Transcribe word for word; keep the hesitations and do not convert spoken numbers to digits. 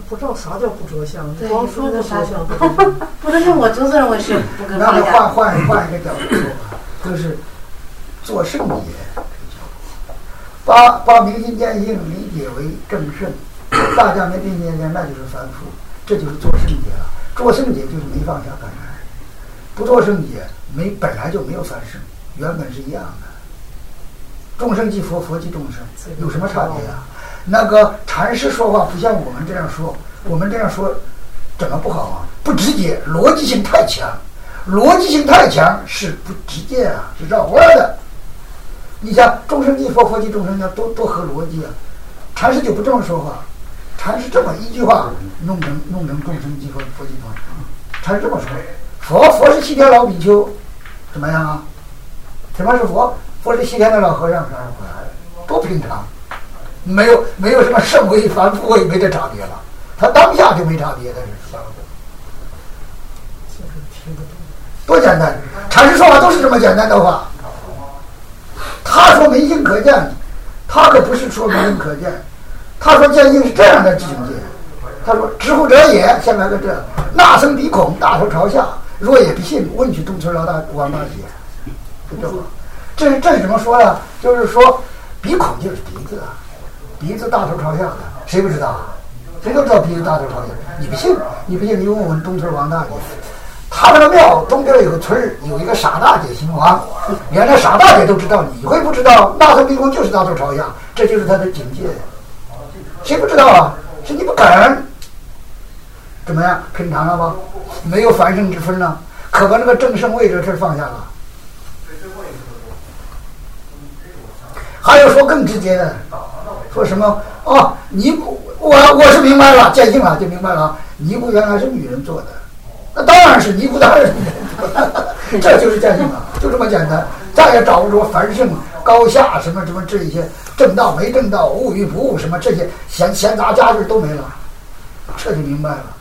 不知道啥叫不着相，光说不着相， 不着相，我总是认为是不跟那么换换换一个角度说吧，就是做圣洁，把把明心见性理解为正圣，大家没听见那就是凡夫，这就是做圣洁了。做圣洁就是没放下本来，不做圣洁没本来就没有凡圣，原本是一样的。众生即佛，佛即众生，有什么差别啊？那个禅师说话不像我们这样说，我们这样说怎么不好啊？不直接，逻辑性太强，逻辑性太强是不直接啊，是绕弯的。你像众生即佛，佛即众生，要多多合逻辑啊。禅师就不这么说话，禅师这么一句话弄成弄成众生即佛，佛即众生。禅师这么说，佛佛是西天老比丘，怎么样啊？什么是佛？佛是西天的老和尚，啥多平常，没有没有什么圣位凡夫位没这差别了，他当下就没差别的是。多简单！禅师说话都是这么简单的话。他说明性可见，他可不是说明性可见，他说见性是这样的境界。他说：“知乎者也。”先来个这，那僧鼻孔，大头朝下，若也不信，问取东村老大王大姐。就这话，这是这是怎么说呢？就是说，鼻孔就是鼻子啊，鼻子大头朝下的，谁不知道啊？谁都知道鼻子大头朝下。你不信？你不信？你问问东村王大姐。他那个庙东边有个村儿，有一个傻大姐姓王，连那傻大姐都知道，你会不知道？那头鼻孔就是大头朝下，这就是他的境界。谁不知道啊？是你不敢。怎么样？品尝了吗？没有凡圣之分了，可把那个正圣位这事放下了。还有说更直接的，说什么哦，尼姑，我我是明白了，见性了就明白了，尼姑原来是女人做的。那当然是尼姑当然是女人做的，这就是见性了，就这么简单。再也找不着凡圣高下什么什么这一些正道没正道，悟与不悟什么这些闲闲杂家事都没了，这就明白了。